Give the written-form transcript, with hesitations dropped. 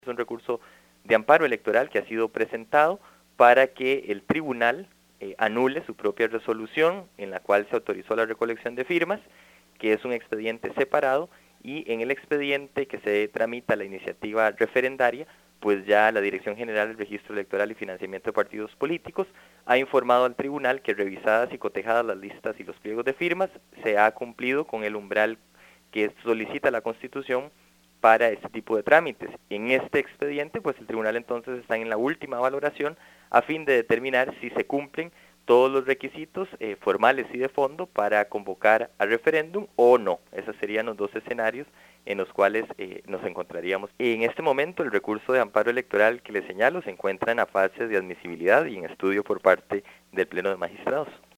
Es un recurso de amparo electoral que ha sido presentado para que el tribunal anule su propia resolución en la cual se autorizó la recolección de firmas, que es un expediente separado, y en el expediente que se tramita la iniciativa referendaria, pues ya la Dirección General del Registro Electoral y Financiamiento de Partidos Políticos ha informado al tribunal que revisadas y cotejadas las listas y los pliegos de firmas, se ha cumplido con el umbral que solicita la Constitución para este tipo de trámites. En este expediente, pues el tribunal entonces está en la última valoración a fin de determinar si se cumplen todos los requisitos formales y de fondo para convocar a referéndum o no. Esos serían los dos escenarios en los cuales nos encontraríamos. En este momento, el recurso de amparo electoral que les señalo se encuentra en la fase de admisibilidad y en estudio por parte del Pleno de Magistrados.